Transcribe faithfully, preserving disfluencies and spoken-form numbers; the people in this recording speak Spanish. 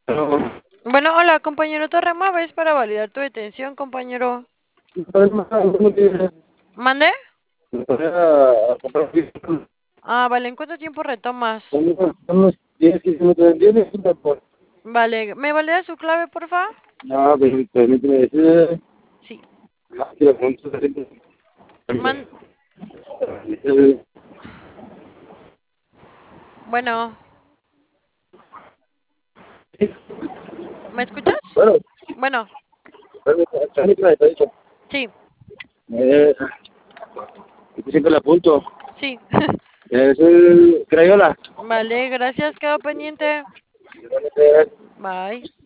Pero, Bueno, hola, compañero Torrema, ¿ves para validar tu detención, compañero? ¿sabes más? ¿Cómo que ¿Mande? me podría comprar un Ah, vale, ¿en cuánto tiempo retomas? unos, unos diez, quince minutos? diez minutos, por. Vale, ¿me validas su clave, porfa? No, permí- permíteme decir. Sí. Ah, sí, lo pregunto, permíteme. Man... Bueno, ¿me escuchas? Bueno, Bueno, permíteme, permíteme, te he dicho. sí, Eh, que siempre la apunto. sí. Es el Crayola. Vale, gracias, quedo pendiente. Realmente, Bye.